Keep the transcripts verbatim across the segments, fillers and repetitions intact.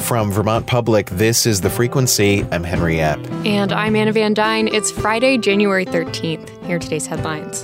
From Vermont Public, this is The Frequency. I'm Henry Epp. And I'm Anna Van Dyne. It's Friday, January thirteenth. Here are today's headlines.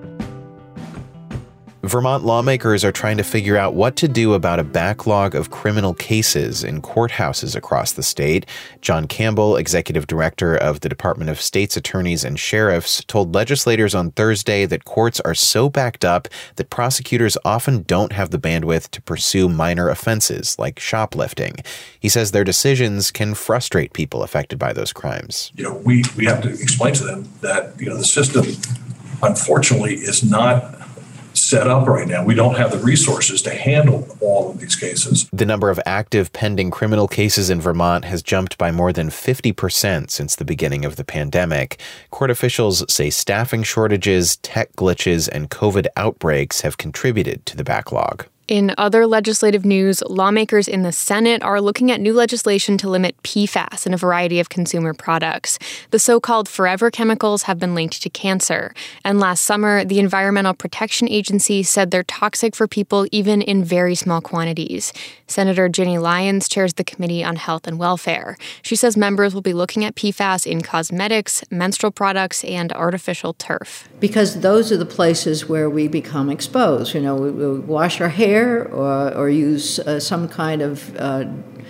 Vermont lawmakers are trying to figure out what to do about a backlog of criminal cases in courthouses across the state. John Campbell, executive director of the Department of State's Attorneys and Sheriffs, told legislators on Thursday that courts are so backed up that prosecutors often don't have the bandwidth to pursue minor offenses like shoplifting. He says their decisions can frustrate people affected by those crimes. You know, we, we have to explain to them that, you know, the system, unfortunately, is not set up right now. We don't have the resources to handle all of these cases. The number of active pending criminal cases in Vermont has jumped by more than fifty percent since the beginning of the pandemic. Court officials say staffing shortages, tech glitches, and COVID outbreaks have contributed to the backlog. In other legislative news, lawmakers in the Senate are looking at new legislation to limit P FAS in a variety of consumer products. The so-called forever chemicals have been linked to cancer. And last summer, the Environmental Protection Agency said they're toxic for people even in very small quantities. Senator Ginny Lyons chairs the Committee on Health and Welfare. She says members will be looking at P FAS in cosmetics, menstrual products, and artificial turf. Because those are the places where we become exposed. You know, we, we wash our hair, Or, or use uh, some kind of uh,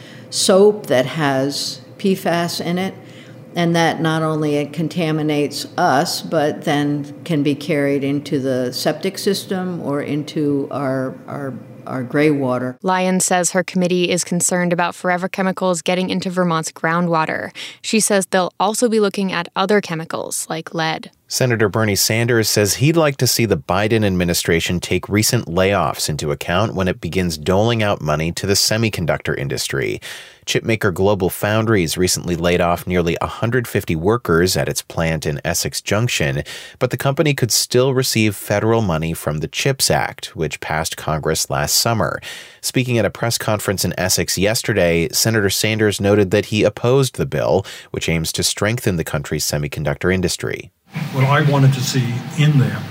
soap that has P FAS in it, and that not only it contaminates us, but then can be carried into the septic system or into our our our gray water. Lyons says her committee is concerned about forever chemicals getting into Vermont's groundwater. She says they'll also be looking at other chemicals like lead. Senator Bernie Sanders says he'd like to see the Biden administration take recent layoffs into account when it begins doling out money to the semiconductor industry. Chipmaker Global Foundries recently laid off nearly one hundred fifty workers at its plant in Essex Junction, but the company could still receive federal money from the CHIPS Act, which passed Congress last summer. Speaking at a press conference in Essex yesterday, Senator Sanders noted that he opposed the bill, which aims to strengthen the country's semiconductor industry. What I wanted to see in there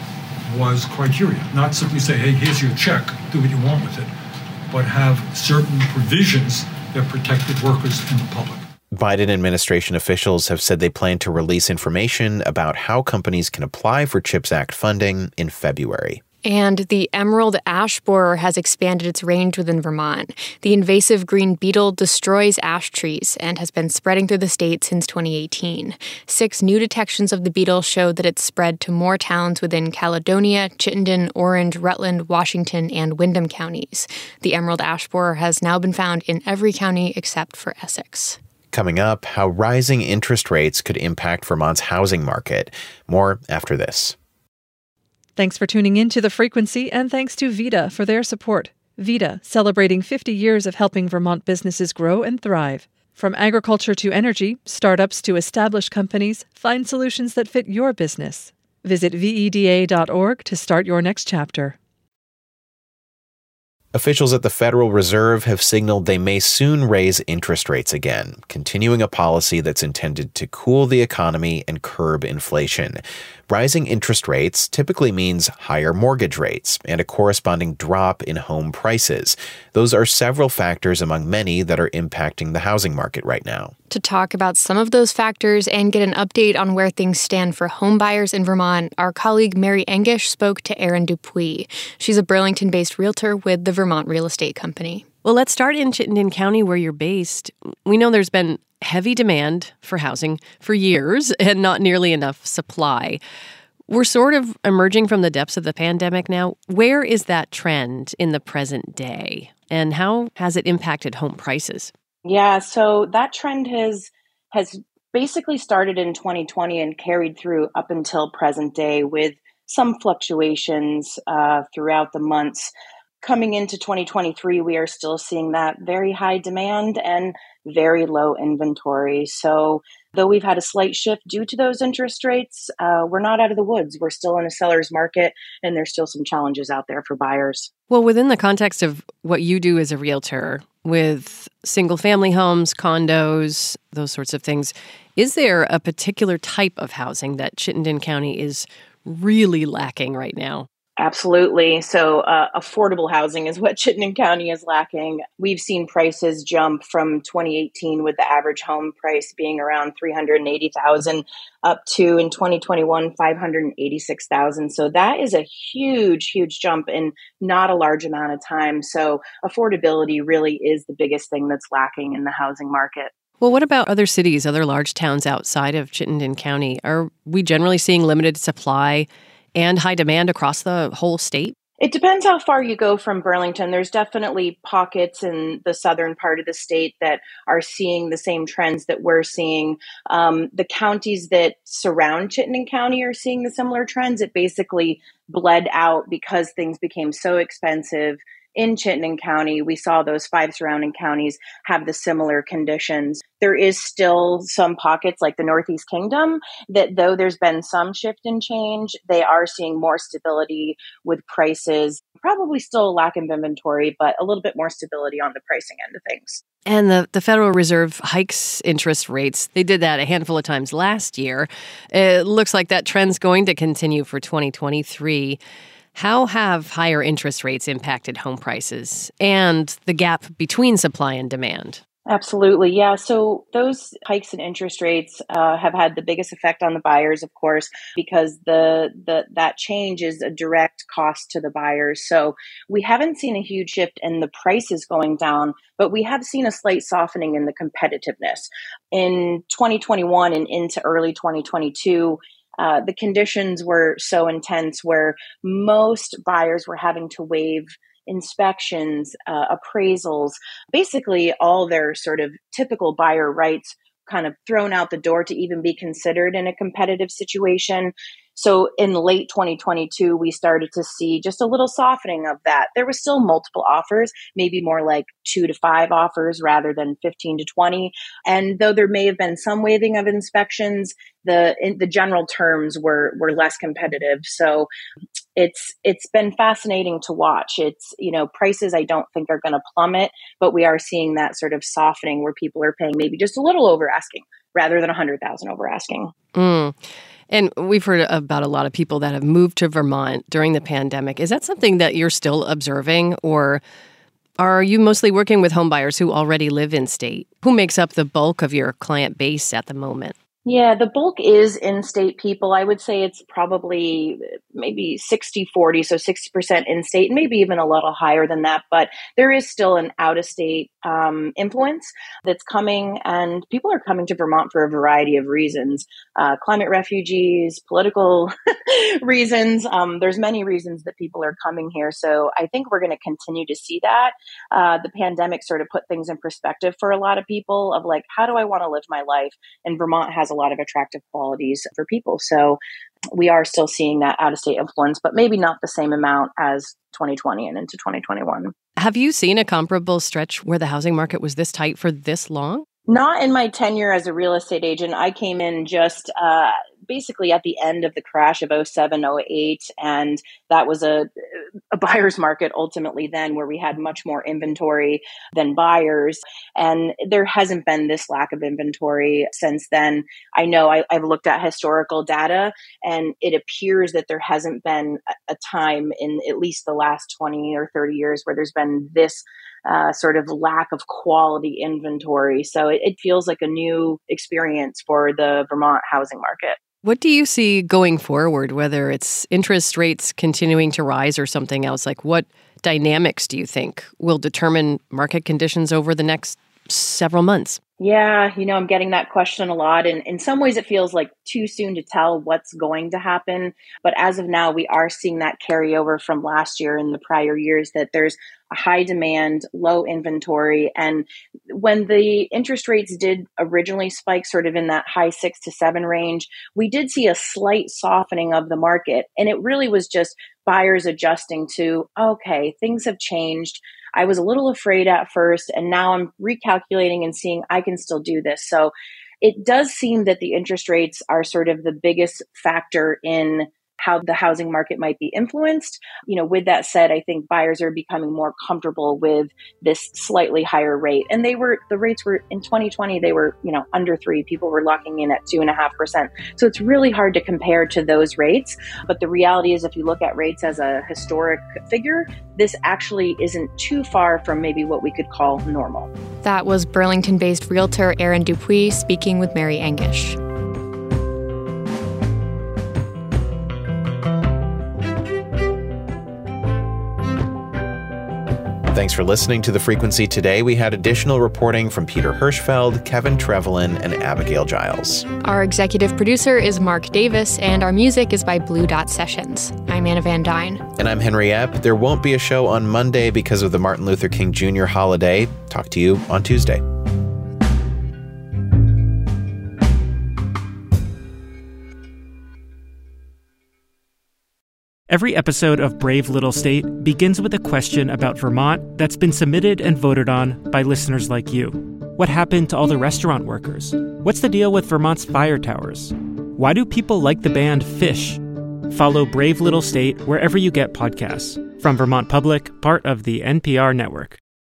was criteria, not simply say, hey, here's your check, do what you want with it, but have certain provisions that protected workers and the public. Biden administration officials have said they plan to release information about how companies can apply for CHIPS Act funding in February. And the emerald ash borer has expanded its range within Vermont. The invasive green beetle destroys ash trees and has been spreading through the state since twenty eighteen. Six new detections of the beetle showed that it's spread to more towns within Caledonia, Chittenden, Orange, Rutland, Washington, and Windham counties. The emerald ash borer has now been found in every county except for Essex. Coming up, how rising interest rates could impact Vermont's housing market. More after this. Thanks for tuning in to The Frequency, and thanks to Vita for their support. Vita, celebrating fifty years of helping Vermont businesses grow and thrive. From agriculture to energy, startups to established companies, find solutions that fit your business. Visit V E D A dot org to start your next chapter. Officials at the Federal Reserve have signaled they may soon raise interest rates again, continuing a policy that's intended to cool the economy and curb inflation. Rising interest rates typically means higher mortgage rates and a corresponding drop in home prices. Those are several factors among many that are impacting the housing market right now. To talk about some of those factors and get an update on where things stand for home buyers in Vermont, our colleague Mary Engish spoke to Erin Dupuis. She's a Burlington-based realtor with the Vermont Real Estate Company. Well, let's start in Chittenden County, where you're based. We know there's been heavy demand for housing for years and not nearly enough supply. We're sort of emerging from the depths of the pandemic now. Where is that trend in the present day, and how has it impacted home prices? Yeah, so that trend has has basically started in twenty twenty and carried through up until present day, with some fluctuations uh, throughout the months. Coming into twenty twenty-three, we are still seeing that very high demand and very low inventory. So though we've had a slight shift due to those interest rates, uh, we're not out of the woods. We're still in a seller's market, and there's still some challenges out there for buyers. Well, within the context of what you do as a realtor with single-family homes, condos, those sorts of things, is there a particular type of housing that Chittenden County is really lacking right now? Absolutely. So uh, affordable housing is what Chittenden County is lacking. We've seen prices jump from twenty eighteen with the average home price being around three hundred eighty thousand dollars up to in twenty twenty-one five hundred eighty-six thousand dollars. So that is a huge, huge jump in not a large amount of time. So affordability really is the biggest thing that's lacking in the housing market. Well, what about other cities, other large towns outside of Chittenden County? Are we generally seeing limited supply and high demand across the whole state? It depends how far you go from Burlington. There's definitely pockets in the southern part of the state that are seeing the same trends that we're seeing. Um, the counties that surround Chittenden County are seeing the similar trends. It basically bled out because things became so expensive in Chittenden County. We saw those five surrounding counties have the similar conditions. There is still some pockets like the Northeast Kingdom that, though there's been some shift and change, they are seeing more stability with prices. Probably still a lack of inventory, but a little bit more stability on the pricing end of things. And the, the Federal Reserve hikes interest rates. They did that a handful of times last year. It looks like that trend's going to continue for twenty twenty-three. How have higher interest rates impacted home prices and the gap between supply and demand? Absolutely. Yeah. So those hikes in interest rates uh, have had the biggest effect on the buyers, of course, because the, the that change is a direct cost to the buyers. So we haven't seen a huge shift in the prices going down, but we have seen a slight softening in the competitiveness. In twenty twenty-one and into early twenty twenty-two, Uh, the conditions were so intense where most buyers were having to waive inspections, uh, appraisals, basically all their sort of typical buyer rights kind of thrown out the door to even be considered in a competitive situation. So in late twenty twenty-two, we started to see just a little softening of that. There was still multiple offers, maybe more like two to five offers rather than fifteen to twenty. And though there may have been some waiving of inspections, the in, the general terms were were less competitive. So it's it's been fascinating to watch. It's, you know, prices I don't think are going to plummet, but we are seeing that sort of softening where people are paying maybe just a little over asking rather than one hundred thousand over asking. Mm. And we've heard about a lot of people that have moved to Vermont during the pandemic. Is that something that you're still observing, or are you mostly working with home buyers who already live in state? Who makes up the bulk of your client base at the moment? Yeah, the bulk is in-state people. I would say it's probably maybe sixty forty, so sixty percent in-state, and maybe even a little higher than that. But there is still an out-of-state um, influence that's coming, and people are coming to Vermont for a variety of reasons. Uh, climate refugees, political reasons. Um, there's many reasons that people are coming here. So I think we're going to continue to see that. Uh, the pandemic sort of put things in perspective for a lot of people of like, how do I want to live my life? And Vermont has a lot of attractive qualities for people. So we are still seeing that out-of-state influence, but maybe not the same amount as twenty twenty and into twenty twenty-one. Have you seen a comparable stretch where the housing market was this tight for this long? Not in my tenure as a real estate agent. I came in just uh, basically at the end of the crash of oh seven, oh eight, and that was a, a buyer's market ultimately then where we had much more inventory than buyers. And there hasn't been this lack of inventory since then. I know I, I've looked at historical data, and it appears that there hasn't been a, a time in at least the last twenty or thirty years where there's been this Uh, sort of lack of quality inventory. So it, it feels like a new experience for the Vermont housing market. What do you see going forward, whether it's interest rates continuing to rise or something else? Like, what dynamics do you think will determine market conditions over the next several months? Yeah, you know, I'm getting that question a lot. And in some ways, it feels like too soon to tell what's going to happen. But as of now, we are seeing that carry over from last year and the prior years, that there's a high demand, low inventory. And when the interest rates did originally spike sort of in that high six to seven range, we did see a slight softening of the market. And it really was just buyers adjusting to, okay, things have changed. I was a little afraid at first, and now I'm recalculating and seeing I can still do this. So it does seem that the interest rates are sort of the biggest factor in how the housing market might be influenced. You know, with that said, I think buyers are becoming more comfortable with this slightly higher rate. And they were, the rates were in twenty twenty, they were, you know, under three. People were locking in at two and a half percent. So it's really hard to compare to those rates. But the reality is, if you look at rates as a historic figure, this actually isn't too far from maybe what we could call normal. That was Burlington-based realtor Erin Dupuis speaking with Mary Angish. Thanks for listening to The Frequency today. We had additional reporting from Peter Hirschfeld, Kevin Trevelyan, and Abigail Giles. Our executive producer is Mark Davis, and our music is by Blue Dot Sessions. I'm Anna Van Dyne. And I'm Henry Epp. There won't be a show on Monday because of the Martin Luther King Junior holiday. Talk to you on Tuesday. Every episode of Brave Little State begins with a question about Vermont that's been submitted and voted on by listeners like you. What happened to all the restaurant workers? What's the deal with Vermont's fire towers? Why do people like the band Phish? Follow Brave Little State wherever you get podcasts. From Vermont Public, part of the N P R network.